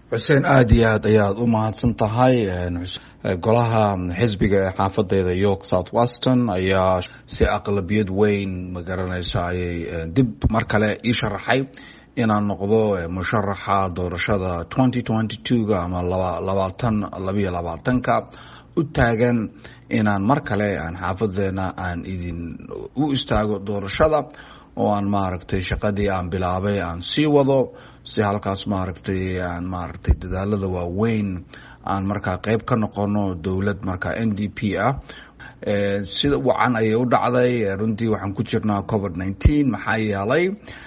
xuseen aad iyo aad ayaad u mahadsan tahay. golaha xisbiga ee xaafadeyda York South Western ayaa si aqlabiyad weyn magaranaysa ayay dib mar kale ii sharaxay inaan noqdo musharaxa doorashada 2022 ama 2022 u taagan inaan mar kale aan xaafadeena aan idin u istaago doorashada oo aan maaragtay shaqadii aan bilaabay aan sii wado si halkaas maaragtay dadaalada waaweyn aan markaa qayb ka noqono dowlad markaa NDP ah. sida wacan ayay u dhacday. runtii waxaan ku jirnaa COVID-19 maxaa yeelay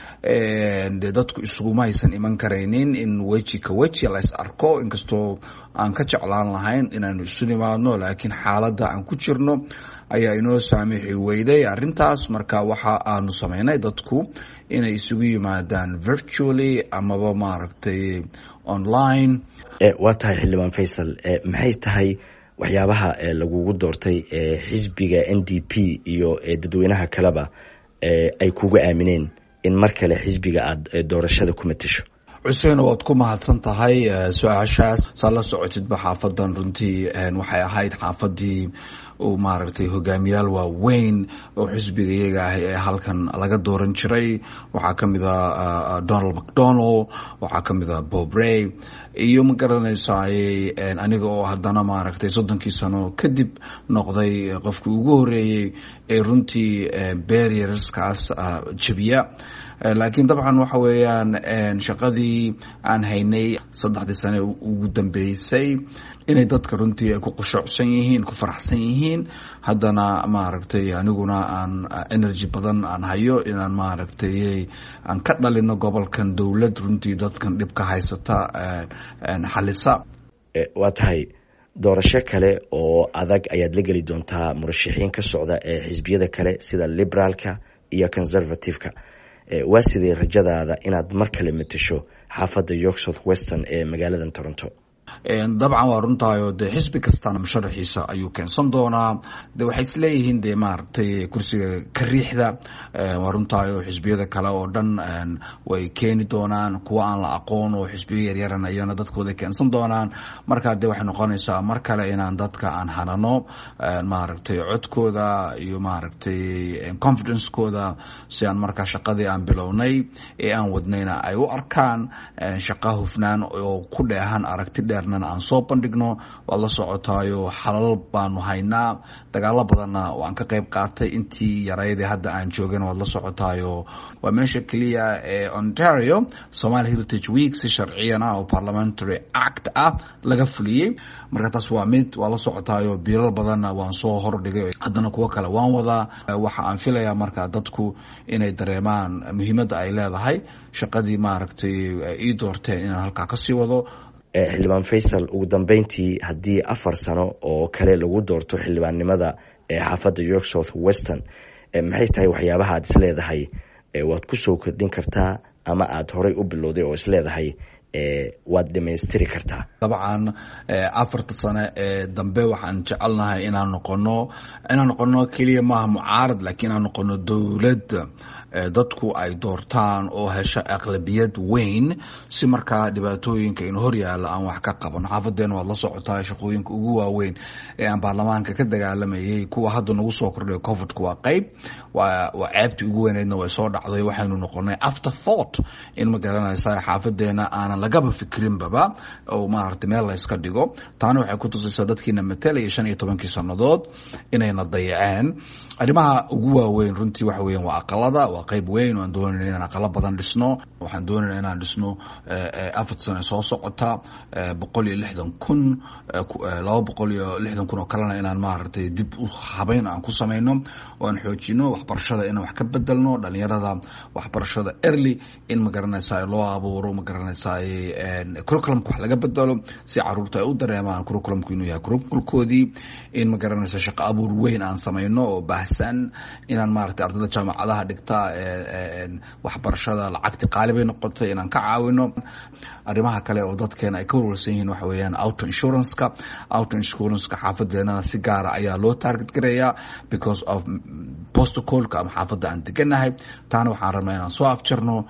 dadku isuguma haysan iman karaynin in weji ka weji la is arko, inkastoo aan ka jeclaan lahayn inaanu isu nimaadno, laakiin xaaladda aan ku jirno ayaa inoo saamixi weyday arrintaas. marka waxa aanu samaynay dadku inay isugu yimaadaan virtually amaba maaragtay online. waa tahay xildhibaan Faysal, maxay tahay waxyaabaha lagugu doortay xisbiga NDP iyo dadweynaha kaleba ay kugu aamineen in mar kale xisbiga aad doorashada ku matasho? xuseen, waad ku mahadsan tahay su-aashaas. saa la socotidba xaafadan runtii waxay ahayd xaafadii uu maaragtay hogaamiyaal waaweyn oo xisbiga iyaga ah ee halkan laga dooran jiray. waxaa ka mid a Donald McDonald, waxaa ka mid a Bob Ray, iyo ma garanaysaay aniga oo haddana maaragtay 30 sano kadib noqday qofkii ugu horeeyey ee runtii barrierskaas jabiya. laakiin dabcan waxa weeyaan shaqadii aan haynay 3 sano ugu dambeysay inay dadka runtii ku qushucsan yihiin, ku faraxsan yihiin. haddana maaragtay aniguna aan energy badan aan hayo inaan maaragtay aan ka dhalino gobolkan dowlad runtii dadkan dhibka haysata xalisa. waa tahay doorasho kale oo adag ayaad la geli doontaa murashaxiin ka socda ee xisbiyada kale sida liberaalka iyo conservative-ka. waa sidee rajadaada inaad mar kale matasho xaafadda York South Western ee magaalada Toronto? dabcan waa runtahay de xisbi kastana musharaxiisa ayuu keensan doonaa. de waxay isleeyihiin de maaragtay kursiga ka riixda. waa runtahay oo xisbiyada kale oo dhan way keeni doonaan kuwa aan la aqoon oo xisbiyo yaryaran ayana dadkooda keensan doonaan. markaa de waxay noqonaysaa mar kale inaan dadka aan hanano maaragtay codkooda iyo maaragtay confidencekooda si aan markaa shaqadii aan bilownay ee aan wadnayna ay u arkaan shaqa hufnaan oo ku dheehan aragti dheerna aan soo bandhigno. waad la socotaayo xalal baanu haynaa, dagaalo badanna waan ka qayb qaatay intii yaraydii hadda aan joogana waad la socotaayo. waa meesha keliya ee Ontario Somali Heritage Week si sharciyan ah oo parliamentary act ah laga fuliyey. marka taas waa mid. waa la socotaayo biilal badanna waan soo hordhigay, haddana kuwo kale waan wadaa. waxa aan filayaa marka dadku inay dareemaan muhiimadda ay leedahay shaqadii maaragtay ii doorteen inaan halkaa kasii wado. xildhibaan Faysal, ugu dambeyntii haddii 4 sano oo kale lagu doorto xildhibaannimada xaafadda York South Western, maxay tahay waxyaabaha aad isleedahay waad ku soo kordhin kartaa ama aad horay u bilowday oo isleedahay waad dhamaystiri kartaa? dabcan 4 sano ee dambe waxaan jecelnahay inaan noqono keliya maaha mucaarad, laakiin inaan noqono dowlad dadku ay doortaan oo hesha aqlabiyad weyn si markaa dhibaatooyinka in hor yaalla aan wax ka qaban. xaafadeena waad la socotaa shaqooyinka ugu waaweyn ee aan baarlamaanka ka dagaalamayay kuwa hadda nagu soo kordhay covidka waa qayb. waa ceebtii ugu weyneydna way soo dhacday. waxaynu noqonay afterthought in ma garanaysaa xaafadeena aanan lagaba fikrinbaba oo maaragtay meel la iska dhigo. taana waxay ku tusaysaa dadkiina matalaya 15 sannadood inayna dayaceen. arrimaha ugu waaweyn runtii waxa weeyaan waa aqalada. waa qayb weyn oo aan doonayna inaan aqalo badan dhisno. waxaan doonayna inaan dhisno 4 sano soo socota 160,000 260,000 oo kalena inaan maaragtay dib u habeyn aan ku samayno oo aan xoojino waxbarashada inaan wax ka bedelno. dhalinyarada waxbarashada early in ma garanaysaa loo abuuro, ma garanaysaa curriculumka wax laga bedelo si caruurta ay u dareemaan curriculumku inuu yahay curriculumkoodii. in ma garanaysaa shaqo abuur weyn aan samayno oo baahsan. inaan maaragtay ardayda jaamacadaha dhigta waxbarashada lacagti qaali bay noqotay inaan ka caawino. arrimaha kale oo dadkeena ay ka warwarsan yihiin waxa weeyaan auto insurance-ka xaafadeena si gaara ayaa loo target gareeyaa because of protocol-ka ama xaafadda aan deganahay. taana waxaan rabnaa inaan soo afjarno